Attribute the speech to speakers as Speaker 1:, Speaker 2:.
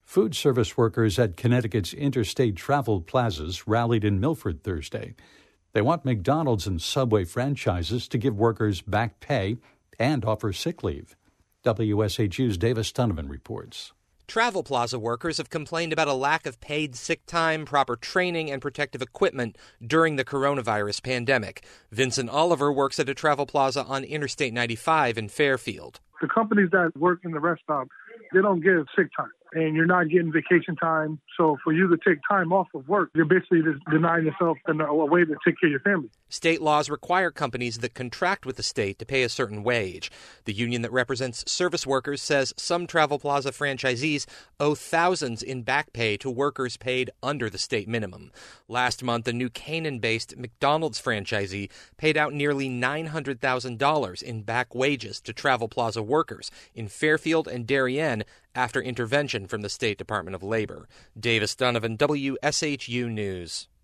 Speaker 1: Food service workers at Connecticut's interstate travel plazas rallied in Milford Thursday. They want McDonald's and Subway franchises to give workers back pay and offer sick leave. WSHU's Davis Donovan reports.
Speaker 2: Travel plaza workers have complained about a lack of paid sick time, proper training, and protective equipment during the coronavirus pandemic. Vincent Oliver works at a travel plaza on Interstate 95 in Fairfield.
Speaker 3: The companies that work in the rest stop, they don't give sick time, and you're not getting vacation time. So for you to take time off of work, you're basically just denying yourself a way to take care of your family.
Speaker 2: State laws require companies that contract with the state to pay a certain wage. The union that represents service workers says some Travel Plaza franchisees owe thousands in back pay to workers paid under the state minimum. Last month, a New Canaan-based McDonald's franchisee paid out nearly $900,000 in back wages to Travel Plaza workers in Fairfield and Darien after intervention from the State Department of Labor. Davis Donovan, WSHU News.